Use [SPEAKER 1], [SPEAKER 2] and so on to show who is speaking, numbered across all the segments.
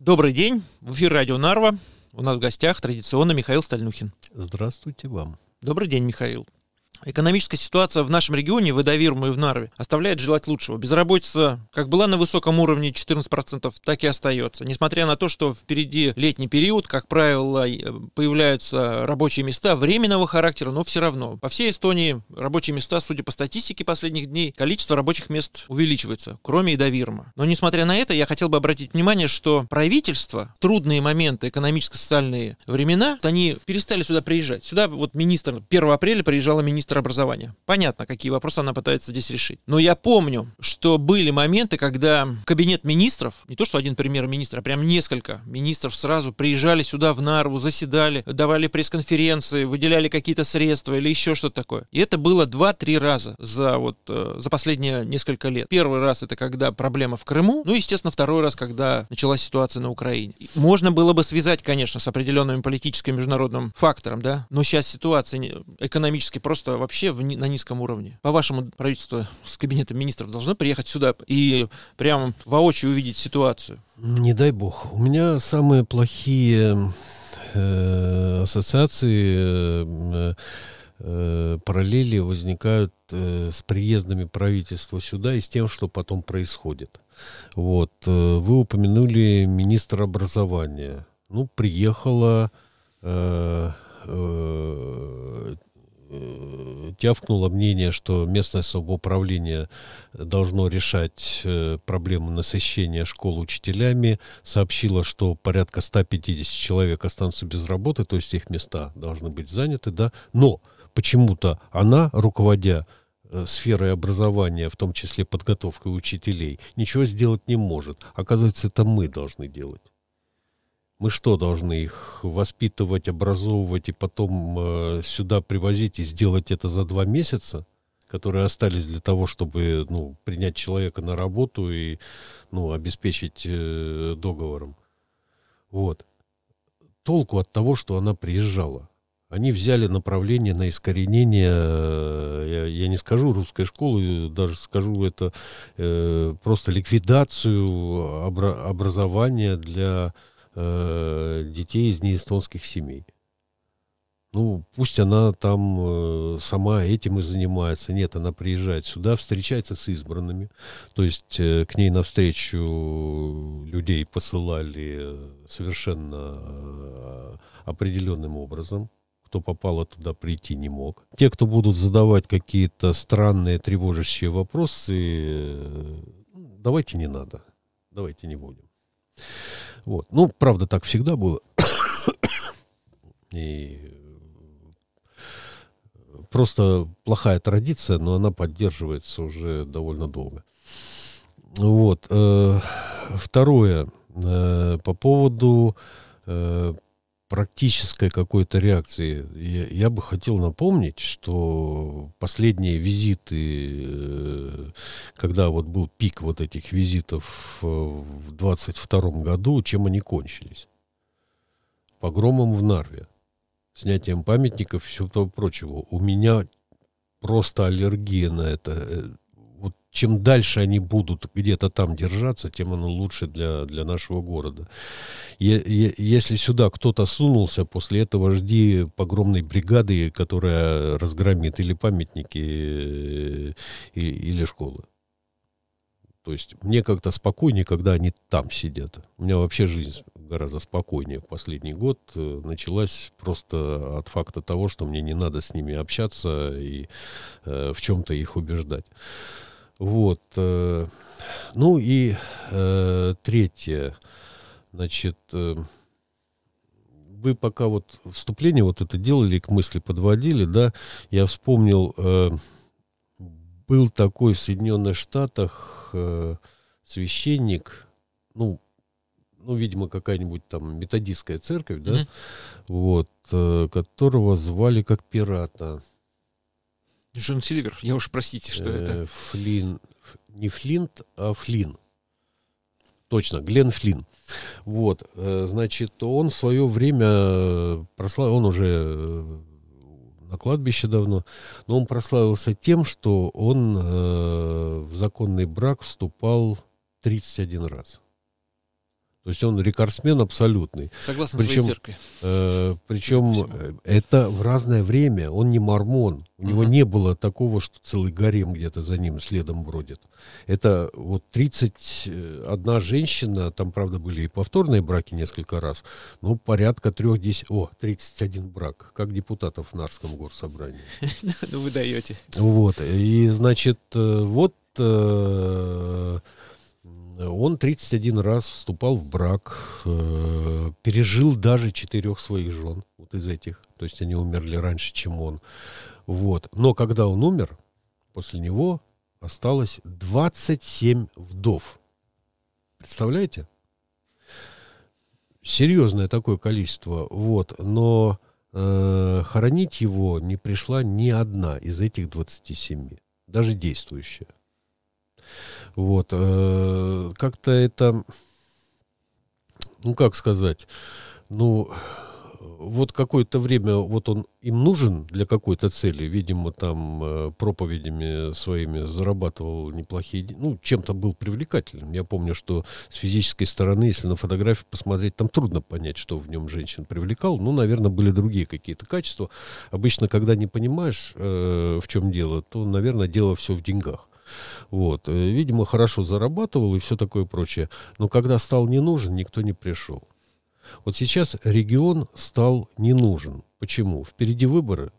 [SPEAKER 1] Добрый день, в эфире радио Нарва. У нас в гостях традиционно Михаил Стальнухин.
[SPEAKER 2] Здравствуйте вам.
[SPEAKER 1] Добрый день, Михаил. Экономическая ситуация в нашем регионе, в Эдавирм и в Нарве, оставляет желать лучшего. Безработица как была на высоком уровне 14%, так и остается. Несмотря на то, что впереди летний период, как правило, появляются рабочие места временного характера, но все равно. По всей Эстонии рабочие места, судя по статистике последних дней, количество рабочих мест увеличивается, кроме Эдавирма. Но несмотря на это, я хотел бы обратить внимание, что правительство, трудные моменты, экономическо-социальные времена, они перестали сюда приезжать. Сюда вот 1 апреля приезжала министр образования. Понятно, какие вопросы она пытается здесь решить. Но я помню, что были моменты, когда кабинет министров, не то что один премьер-министр, а прям несколько министров сразу приезжали сюда в Нарву, заседали, давали пресс-конференции, выделяли какие-то средства или еще что-то такое. И это было 2-3 раза за последние несколько лет. Первый раз это когда проблема в Крыму, ну и, естественно, второй раз, когда началась ситуация на Украине. Можно было бы связать, конечно, с определенным политическим международным фактором, да, но сейчас ситуация экономически просто вообще на низком уровне. По-вашему, правительство с кабинетом министров должно приехать сюда и прямо воочию увидеть ситуацию?
[SPEAKER 2] Не дай бог. У меня самые плохие ассоциации, параллели возникают с приездами правительства сюда и с тем, что потом происходит. Вот. Вы упомянули министра образования. Ну, приехала... тявкнуло мнение, что местное самоуправление должно решать проблему насыщения школ учителями, сообщило, что порядка 150 человек останутся без работы, то есть их места должны быть заняты, да, но почему-то она, руководя сферой образования, в том числе подготовкой учителей, ничего сделать не может. Оказывается, это мы должны делать. Мы что, должны их воспитывать, образовывать и потом сюда привозить и сделать это за 2 месяца, которые остались для того, чтобы принять человека на работу и обеспечить договором? Вот. Толку от того, что она приезжала. Они взяли направление на искоренение, я не скажу русской школы, даже скажу это просто ликвидацию образования для детей из неэстонских семей. Ну, пусть она там сама этим и занимается. Нет, она приезжает сюда, встречается с избранными. То есть к ней навстречу людей посылали совершенно определенным образом. Кто попало туда, прийти не мог. Те, кто будут задавать какие-то странные, тревожащие вопросы, давайте не надо. Давайте не будем. Вот. Ну, правда, так всегда было. И просто плохая традиция, но она поддерживается уже довольно долго. Вот. Второе. По поводу практической какой-то реакции. Я бы хотел напомнить, что последние визиты, когда вот был пик вот этих визитов в 22 году, чем они кончились? Погромом в Нарве, снятием памятников и всего того прочего. У меня просто аллергия на это. Вот чем дальше они будут где-то там держаться, тем оно лучше для нашего города. Если сюда кто-то сунулся, после этого жди погромной бригады, которая разгромит или памятники, или школы. То есть мне как-то спокойнее, когда они там сидят. У меня вообще жизнь гораздо спокойнее в последний год началась просто от факта того, что мне не надо с ними общаться и в чем-то их убеждать. Вот. Ну и третье. Значит, вы пока вот вступление вот это делали, к мысли подводили, да, я вспомнил, был такой в Соединенных Штатах священник, видимо, какая-нибудь там методистская церковь, да, вот, которого звали как пирата.
[SPEAKER 1] Джон Сильвер, я уж простите, что это?
[SPEAKER 2] Флинн, не Флинт, а Флинн. Точно, Глен Флинн. Вот, значит, он в свое время прославил, он уже на кладбище давно, но он прославился тем, что он в законный брак вступал 31 раз. То есть он рекордсмен абсолютный.
[SPEAKER 1] Согласно своей церкви.
[SPEAKER 2] Причем это в разное время. Он не мормон. У него не было такого, что целый гарем где-то за ним следом бродит. Это вот 31 женщина, там, правда, были и повторные браки несколько раз, но порядка 31 брак, как депутатов в Нарском горсобрании.
[SPEAKER 1] Ну, вы даете.
[SPEAKER 2] Вот. И, значит, он 31 раз вступал в брак, пережил даже 4 своих жен, вот из этих. То есть они умерли раньше, чем он. Вот. Но когда он умер, после него осталось 27 вдов. Представляете? Серьезное такое количество. Вот. Но хоронить его не пришла ни одна из этих 27, даже действующая. Вот. Как-то это, ну, как сказать, ну, вот какое-то время вот он им нужен для какой-то цели, видимо, там проповедями своими зарабатывал неплохие деньги, ну, чем-то был привлекательным. Я помню, что с физической стороны, если на фотографии посмотреть, там трудно понять, что в нем женщин привлекал. Ну, наверное, были другие какие-то качества. Обычно, когда не понимаешь, в чем дело, то, наверное, дело все в деньгах. Вот. Видимо, хорошо зарабатывал и все такое прочее. Но когда стал не нужен, никто не пришел. Вот сейчас регион стал не нужен. Почему? Впереди выборы.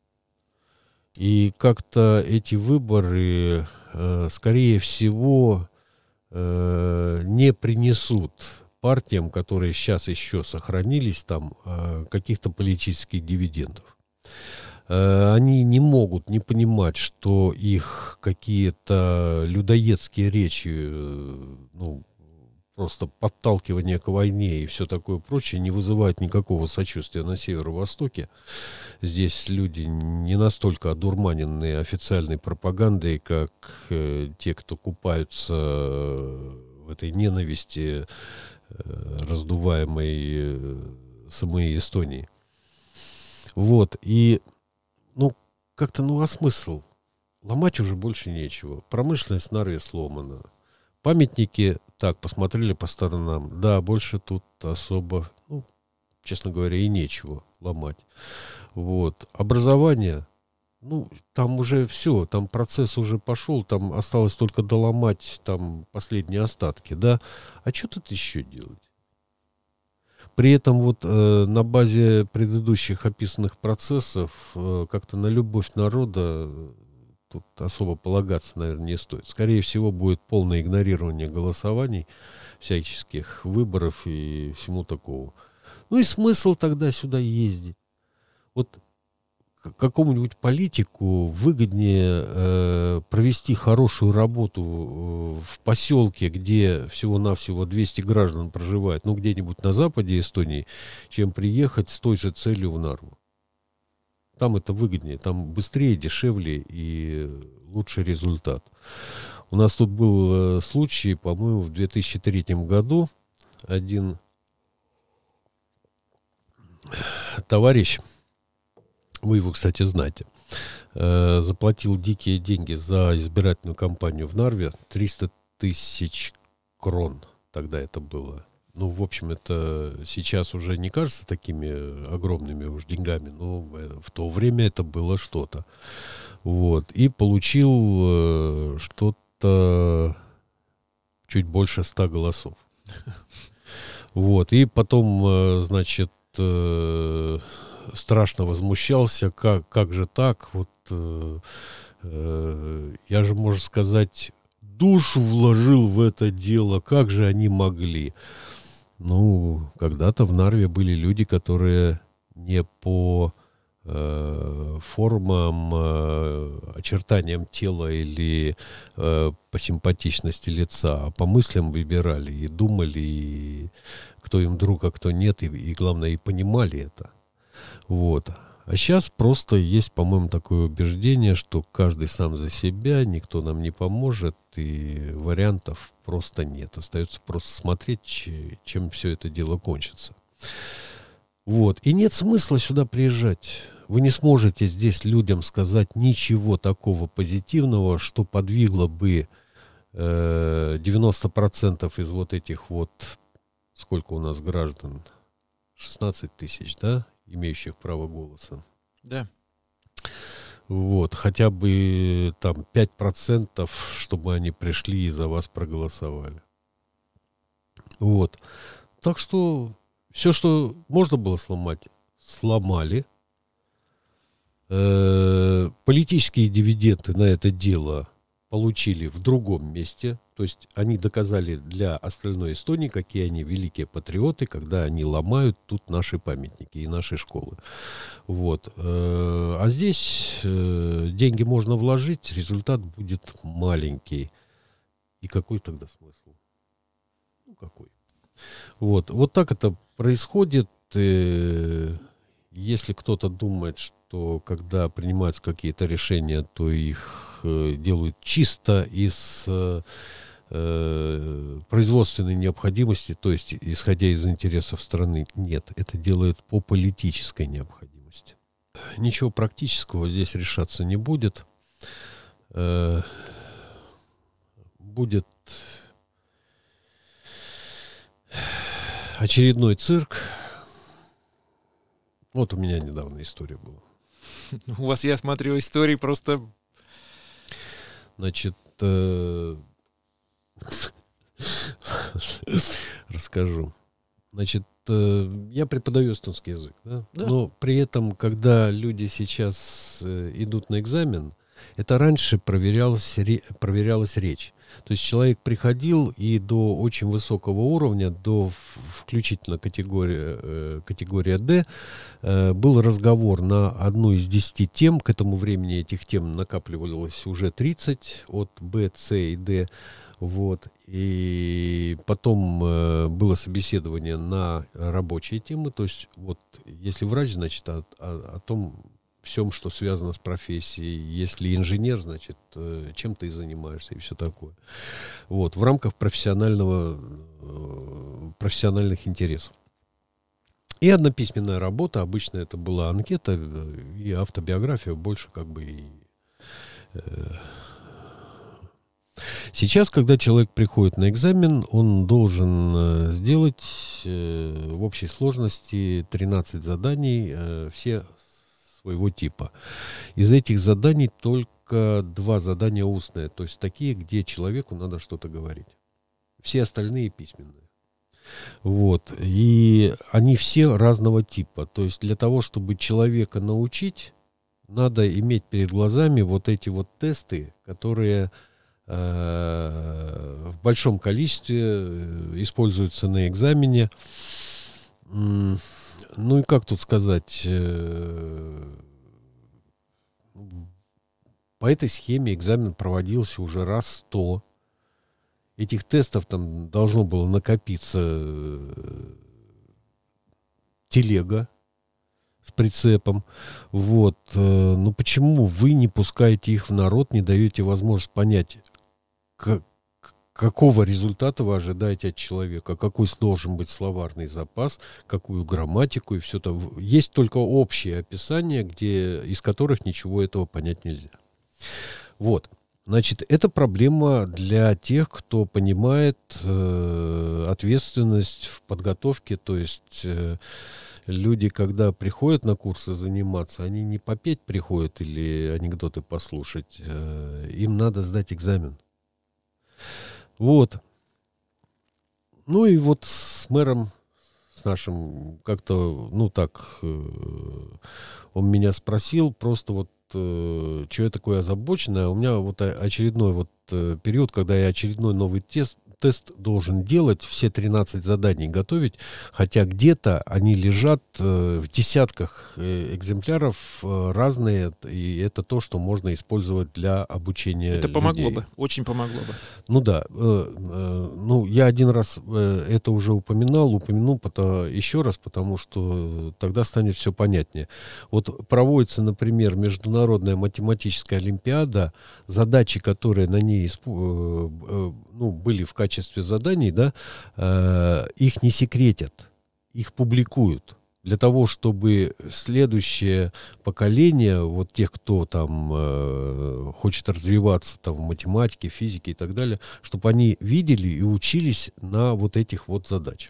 [SPEAKER 2] И как-то эти выборы, скорее всего, не принесут партиям, которые сейчас еще сохранились там, каких-то политических дивидендов. Они не могут не понимать, что их какие-то людоедские речи, ну, просто подталкивание к войне и все такое прочее не вызывают никакого сочувствия на Северо-Востоке. Здесь люди не настолько одурманенные официальной пропагандой, как те, кто купаются в этой ненависти, раздуваемой самой Эстонии. Вот, и ну, как-то, ну, а смысл? Ломать уже больше нечего. Промышленность Нарве сломана. Памятники, так, посмотрели по сторонам. Да, больше тут особо, ну, честно говоря, и нечего ломать. Вот. Образование, ну, там уже все, там процесс уже пошел, там осталось только доломать там последние остатки, да. А что тут еще делать? При этом вот на базе предыдущих описанных процессов как-то на любовь народа тут особо полагаться, наверное, не стоит. Скорее всего, будет полное игнорирование голосований, всяческих выборов и всему такого. Ну и смысл тогда сюда ездить? Вот какому-нибудь политику выгоднее провести хорошую работу в поселке, где всего-навсего 200 граждан проживает, ну, где-нибудь на западе Эстонии, чем приехать с той же целью в Нарву. Там это выгоднее, там быстрее, дешевле и лучший результат. У нас тут был случай, по-моему, в 2003 году. Один товарищ, вы его, кстати, знаете, заплатил дикие деньги за избирательную кампанию в Нарве. 300 тысяч крон тогда это было. Ну, в общем, это сейчас уже не кажется такими огромными уж деньгами, но в то время это было что-то. Вот. И получил что-то чуть больше 100 голосов. Вот. И потом, значит, страшно возмущался, как же так, вот я же, можно сказать, душу вложил в это дело, как же они могли? Ну, когда-то в Нарве были люди, которые не по формам, очертаниям тела или по симпатичности лица, а по мыслям выбирали и думали, и кто им друг, а кто нет, и главное, и понимали это. Вот. А сейчас просто есть, по-моему, такое убеждение, что каждый сам за себя, никто нам не поможет, и вариантов просто нет. Остается просто смотреть, чем все это дело кончится. Вот. И нет смысла сюда приезжать. Вы не сможете здесь людям сказать ничего такого позитивного, что подвигло бы 90% из вот этих вот сколько у нас граждан? 16 тысяч, да, имеющих право голоса.
[SPEAKER 1] Да.
[SPEAKER 2] Вот, хотя бы там 5%, чтобы они пришли и за вас проголосовали. Вот. Так что все, что можно было сломать, сломали. Политические дивиденды на это дело получили в другом месте. То есть они доказали для остальной Эстонии, какие они великие патриоты, когда они ломают тут наши памятники и наши школы. Вот. А здесь деньги можно вложить, результат будет маленький. И какой тогда смысл? Ну, какой? Вот так это происходит. Если кто-то думает, что когда принимаются какие-то решения, то их делают чисто из производственной необходимости, то есть исходя из интересов страны, нет, это делают по политической необходимости. Ничего практического здесь решаться не будет. Будет очередной цирк. Вот у меня недавно история была.
[SPEAKER 1] У вас, я смотрю, истории просто...
[SPEAKER 2] Значит, расскажу. Значит, я преподаю эстонский язык, да?
[SPEAKER 1] Да.
[SPEAKER 2] Но при этом, когда люди сейчас идут на экзамен, это раньше проверялась речь. То есть человек приходил и до очень высокого уровня, до включительно категория D, был разговор на одну из 10 тем. К этому времени этих тем накапливалось уже 30 от B, C и D. Вот. И потом было собеседование на рабочие темы. То есть вот если врач, значит, о том всем, что связано с профессией. Если инженер, значит, чем ты занимаешься и все такое. Вот, в рамках профессиональных интересов. И одна письменная работа, обычно это была анкета и автобиография, больше как бы и... Сейчас, когда человек приходит на экзамен, он должен сделать в общей сложности 13 заданий, все своего типа. Из этих заданий только 2 задания устные, то есть такие, где человеку надо что-то говорить. Все остальные письменные. Вот. И они все разного типа. То есть для того, чтобы человека научить, надо иметь перед глазами вот эти вот тесты, которые в большом количестве используются на экзамене. Ну и как тут сказать, по этой схеме экзамен проводился уже раз 100. Этих тестов там должно было накопиться телега с прицепом. Вот. Но почему вы не пускаете их в народ, не даете возможность понять, какого результата вы ожидаете от человека, какой должен быть словарный запас, какую грамматику и все это. Есть только общие описания, из которых ничего этого понять нельзя. Вот. Значит, это проблема для тех, кто понимает ответственность в подготовке. То есть люди, когда приходят на курсы заниматься, они не попеть приходят или анекдоты послушать. Им надо сдать экзамен. Вот. Ну и вот с мэром, с нашим, как-то, ну так, он меня спросил, просто вот, что я такое озабоченное. У меня вот очередной вот период, когда я очередной новый тест должен делать, все 13 заданий готовить, хотя где-то они лежат в десятках экземпляров разные, и это то, что можно использовать для обучения
[SPEAKER 1] Это помогло
[SPEAKER 2] людей.
[SPEAKER 1] бы, очень помогло бы.
[SPEAKER 2] Ну да, ну я один раз это уже упомяну еще раз, потому что тогда станет все понятнее. Вот проводится, например, Международная математическая олимпиада, задачи, которые на ней были в качестве заданий, да, их не секретят, их публикуют. Для того, чтобы следующее поколение, вот тех, кто там хочет развиваться там, в математике, физике и так далее, чтобы они видели и учились на вот этих вот задачах.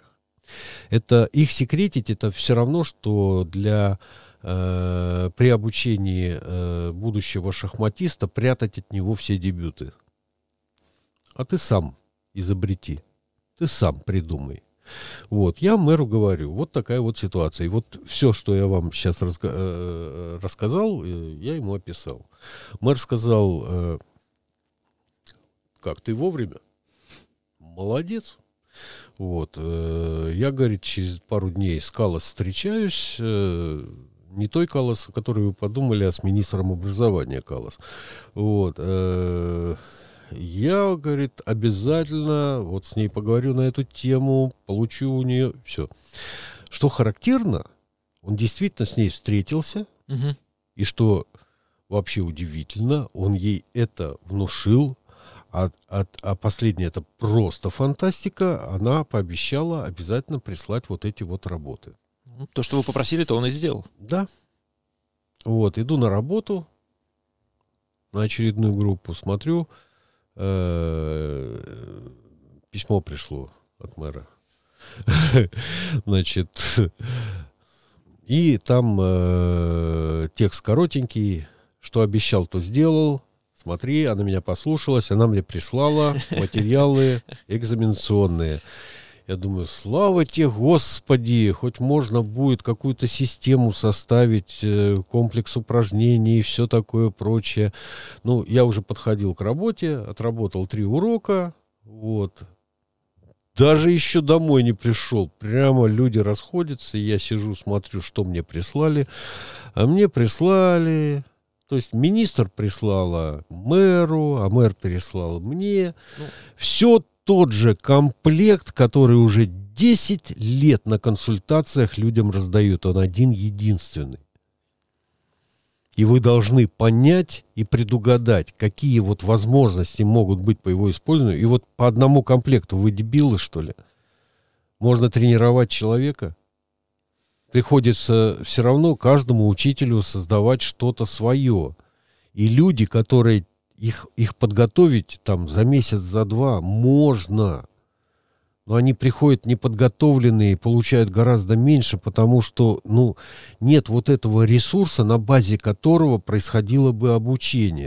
[SPEAKER 2] Это их секретить, это все равно, что при обучении будущего шахматиста прятать от него все дебюты. А ты сам изобрети, ты сам придумай. Вот, я мэру говорю, вот такая вот ситуация. И вот все, что я вам сейчас рассказал, я ему описал. Мэр сказал, как, ты вовремя? Молодец. Вот, я, говорит, через пару дней с Каллас встречаюсь, не той Каллас, о которой вы подумали, а с министром образования Каллас. Вот, я, говорит, обязательно вот с ней поговорю на эту тему, получу у нее все. Что характерно, он действительно с ней встретился, и что вообще удивительно, он ей это внушил, а последнее это просто фантастика, она пообещала обязательно прислать вот эти вот работы.
[SPEAKER 1] То, что вы попросили, то он и сделал.
[SPEAKER 2] Да. Вот, иду на работу, на очередную группу, смотрю, письмо пришло от мэра. Значит, и там текст коротенький, что обещал, то сделал. Смотри, она меня послушалась, она мне прислала материалы экзаменационные. Я думаю, слава тебе, Господи, хоть можно будет какую-то систему составить, комплекс упражнений и все такое прочее. Ну, я уже подходил к работе, отработал 3 урока, вот. Даже еще домой не пришел. Прямо люди расходятся, и я сижу, смотрю, что мне прислали. А мне прислали... То есть министр прислала мэру, а мэр переслал мне. Все тот же комплект, который уже 10 лет на консультациях людям раздают. Он один единственный. И вы должны понять и предугадать, какие вот возможности могут быть по его использованию. И вот по одному комплекту вы дебилы, что ли? Можно тренировать человека? Приходится все равно каждому учителю создавать что-то свое. И люди, которые их подготовить там за месяц, за 2, можно. Но они приходят неподготовленные и получают гораздо меньше, потому что, нет вот этого ресурса, на базе которого происходило бы обучение.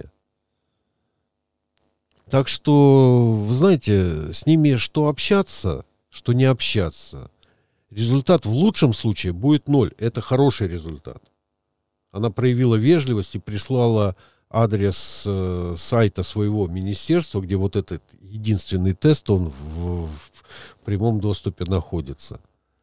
[SPEAKER 2] Так что, вы знаете, с ними что общаться, что не общаться. Результат в лучшем случае будет 0. Это хороший результат. Она проявила вежливость и прислала адрес сайта своего министерства, где вот этот единственный тест, он в прямом доступе находится.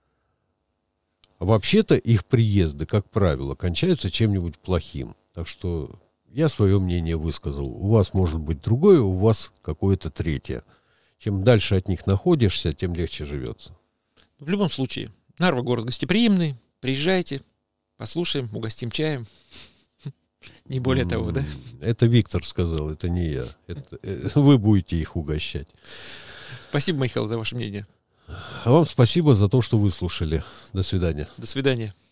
[SPEAKER 2] А вообще-то их приезды, как правило, кончаются чем-нибудь плохим. Так что я свое мнение высказал. У вас может быть другое, у вас какое-то третье. Чем дальше от них находишься, тем легче живется.
[SPEAKER 1] В любом случае, Нарва город гостеприимный. Приезжайте, послушаем, угостим чаем. Не более того, да?
[SPEAKER 2] Это Виктор сказал, это не я. Вы будете их угощать.
[SPEAKER 1] Спасибо, Михаил, за ваше мнение.
[SPEAKER 2] А вам спасибо за то, что выслушали. До свидания.
[SPEAKER 1] До свидания.